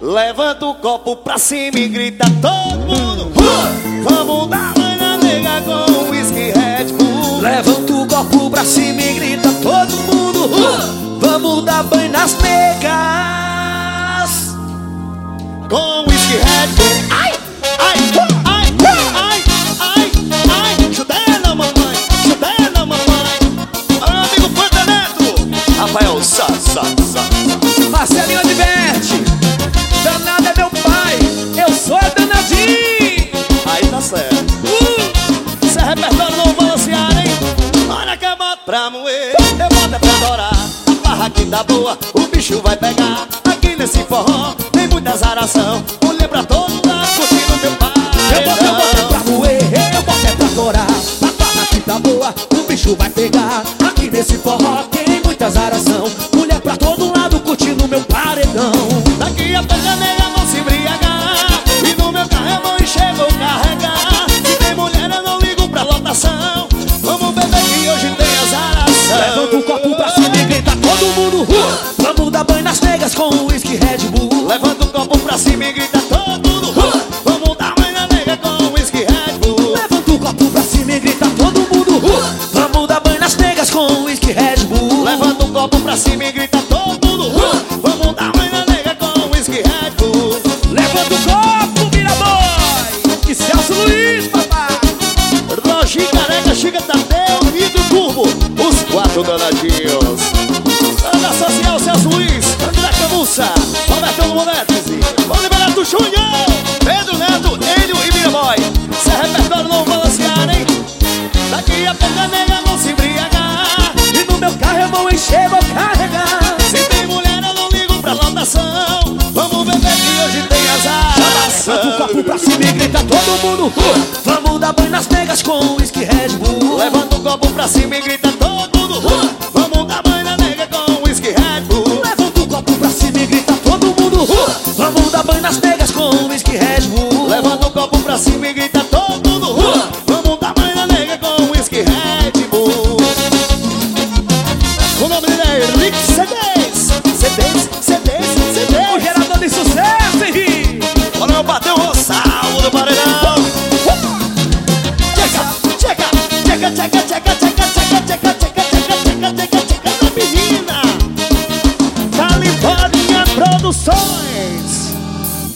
Levanta o copo pra cima e grita todo mundo. Vamos dar banho na nega com whisky Red Bull. Levanta o copo pra cima e grita todo mundo. Vamos dar banho nas negas com whisky Red Bull. Ai, ai, ai, ai, ai, ai. Chudena, mamãe, chudena, mamãe. Olha meu amigo Panta Neto, Rafael Sá. Marcelinho adverte. Danado é meu pai, eu sou danadinho. Aí tá certo. Isso é repertório não balanceado, hein? Olha que eu boto pra moer, eu boto é pra adorar. A farra aqui tá boa, o bicho vai pegar. Aqui nesse forró tem muita zaração. Mulher pra todo lado, curtindo meu pai. Eu boto é pra moer, eu boto é pra adorar. A farra aqui tá boa, o bicho vai pegar. Aqui nesse forró tem muita zaração. Mulher pra todo lado curtindo meu paredão. Daqui a pouco a nega vão se embriagar. E no meu carro eu vou encher, vou carregar. Se tem mulher eu não ligo pra lotação. Vamos beber que hoje tem azaração. Levanta o copo pra cima e grita todo mundo. Vamos dar banho nas negas com o whisky Red Bull. Levanta o copo pra cima e grita todo mundo. Vamos dar banho na nega com o whisky Red Bull. Levanta o copo pra cima e grita todo mundo. Vamos dar banho nas negas com o whisky Red Bull. Levanta o copo pra cima e grita todo mundo. Vamos dar banho na nega com o whisky Red Bull. Levanta o copo, Miraboy e Celso Luiz, papai. Rogi, Careca, Chica, Tadeu, Nitro Turbo, os quatro danadinhos. Ana Social, Celso Luiz, André Camussa, Roberto Monetese, Oliverato Júnior, Pedro Neto, Enio e Miraboy. Isso é repertório não balanceado, hein? Daqui a pouco a nega vão se embriagar. E no meu carro eu vou encher, vou carregar. Se tem mulher eu não ligo pra lotação. Vamos beber que hoje tem azaração. Levanta o copo pra cima e grita todo mundo. Vamos dar banho nas negas com o whisky Red Bull. Levanta o copo pra cima e grita todo mundo. Vamos dar banho na nega com o whisky Red Bull. Levanta o copo pra cima e grita todo mundo. Vamos dar banho nas negas com o whisky Red Bull. Levanta o copo pra cima e grita todo mundo. Vamos dar banho na nega com o whisky Red Bull. O nome dele é Rick CD.